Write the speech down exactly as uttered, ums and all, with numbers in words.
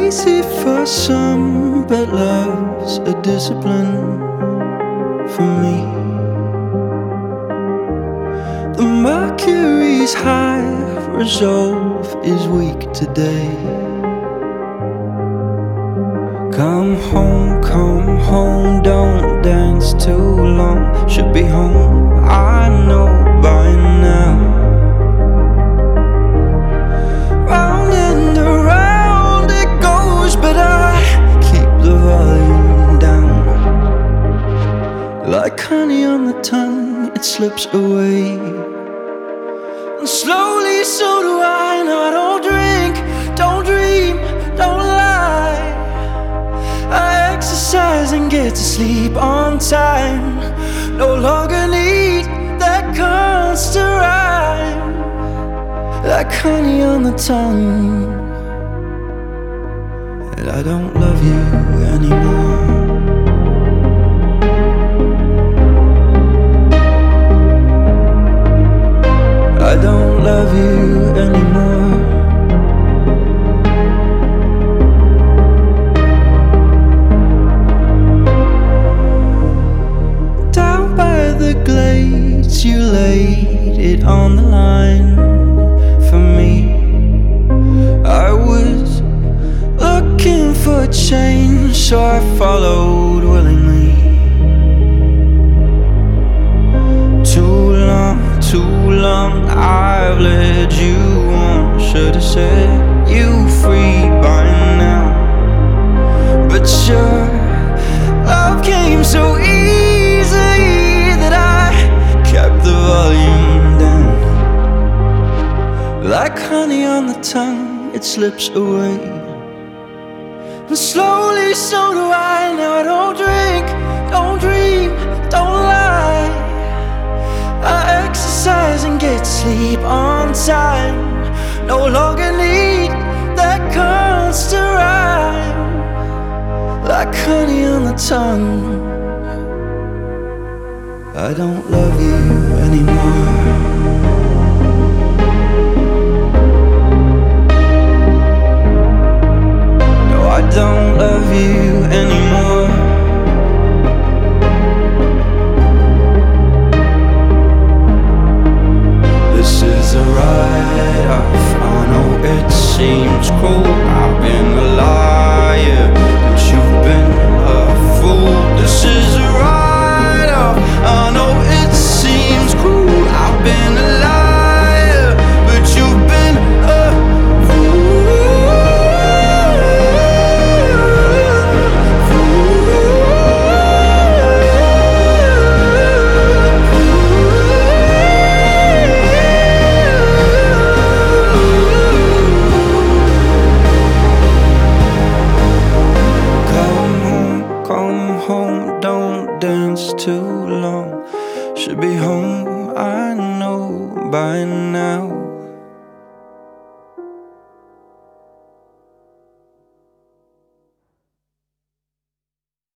easy for some, but love's a discipline for me. The mercury's high, resolve is weak today. Come home, come home, don't dance too long. Should be home, I know by now. Round and around it goes, but I keep the volume down. Like honey on the tongue, it slips away. And slowly so do I. Now I don't drink, don't dream, don't lie. I exercise and get to sleep on time. No longer need that constant rhyme. Like honey on the tongue. And I don't love you anymore. I don't love you anymore. Down by the glades, you laid it on the line for me. I was looking for change, so I followed willingly. Too long, too long, I've led you on. Should've set you free by now. But your love came so easily that I kept the volume down. Like honey on the tongue, it slips away. And slowly so do I. Now I don't drink, don't dream, don't lie. I exercise and get sleep on time. No longer need that constant rhyme. Like honey on the tongue. I don't love you anymore. No, I don't love you anymore. This is a write-off. I know it seems cruel. I've been a liar, but you've been a fool. This is a write-off. I know it seems cruel. I've been a liar, but you've been a don't dance too long. Should be home, I know by now.